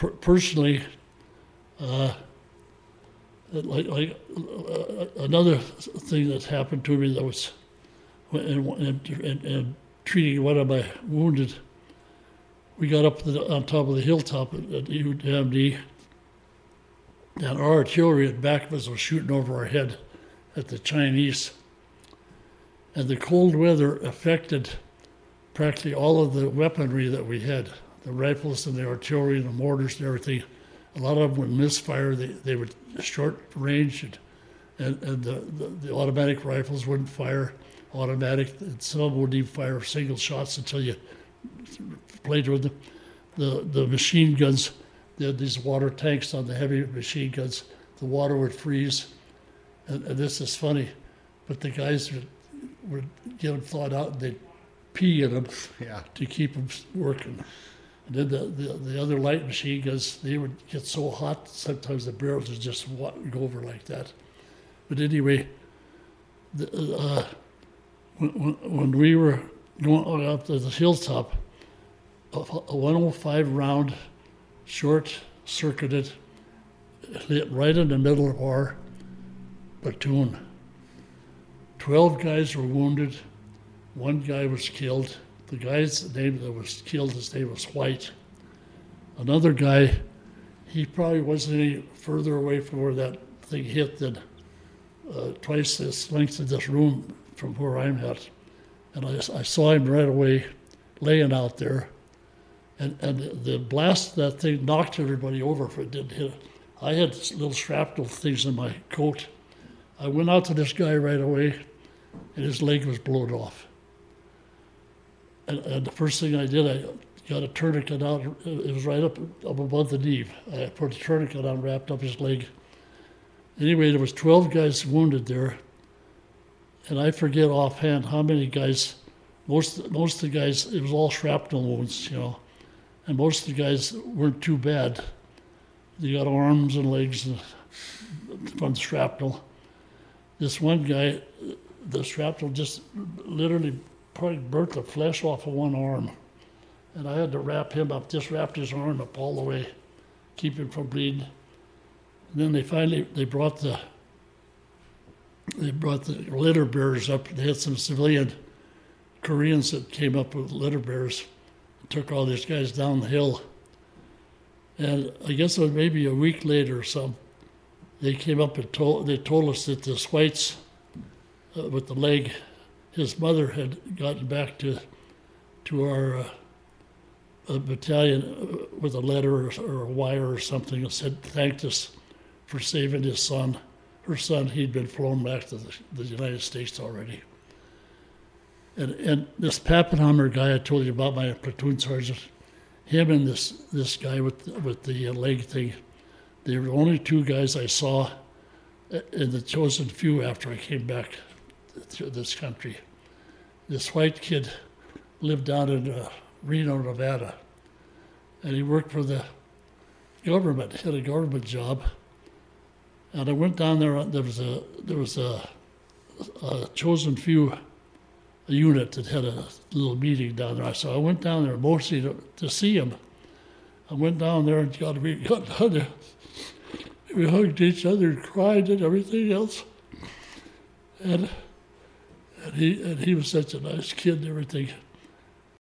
personally, another thing that happened to me that was in treating one of my wounded. We got up on top of the hilltop at UMD, and our artillery at back of us was shooting over our head at the Chinese. And the cold weather affected practically all of the weaponry that we had, the rifles and the artillery and the mortars and everything. A lot of them would misfire. They would short range, and the automatic rifles wouldn't fire automatic, and some of them wouldn't even fire single shots until you played with them. The machine guns, they had these water tanks on the heavy machine guns. The water would freeze, and this is funny, but the guys would get them thawed out and they'd pee in them to keep them working. And then the other light machine guns, they would get so hot, sometimes the barrels would just go over like that. But anyway, when we were going up to the hilltop, a 105 round, short-circuited, hit right in the middle of our platoon. 12 guys were wounded. One guy was killed. The guy's name that was killed, his name was White. Another guy, he probably wasn't any further away from where that thing hit than twice the length of this room from where I'm at. And I saw him right away laying out there. And the blast of that thing knocked everybody over if it didn't hit it. I had little shrapnel things in my coat. I went out to this guy right away, and his leg was blown off. And the first thing I did, I got a tourniquet out. It was right up above the knee. I put a tourniquet on, wrapped up his leg. Anyway, there was 12 guys wounded there, and I forget offhand how many guys. Most of the guys, it was all shrapnel wounds, and most of the guys weren't too bad. They got arms and legs from shrapnel. This one guy, the shrapnel just literally probably burnt the flesh off of one arm. And I had to wrap him up, just wrapped his arm up all the way, keep him from bleeding. And then they brought the litter bearers up. They had some civilian Koreans that came up with litter bearers and took all these guys down the hill. And I guess it was maybe a week later or something, they came up and told us that this White's with the leg, his mother had gotten back to our battalion with a letter or a wire or something and thanked us for saving his son. Her son, he'd been flown back to the United States already. And this Pappenheimer guy I told you about, my platoon sergeant, him and this guy with the leg thing, they were the only two guys I saw in the chosen few after I came back to this country. This White kid lived down in Reno, Nevada, and he worked for the government. He had a government job, and I went down there. There was a chosen few unit that had a little meeting down there. So I went down there mostly to see him. I went down there and got down there. We hugged each other and cried and everything else. And he was such a nice kid and everything.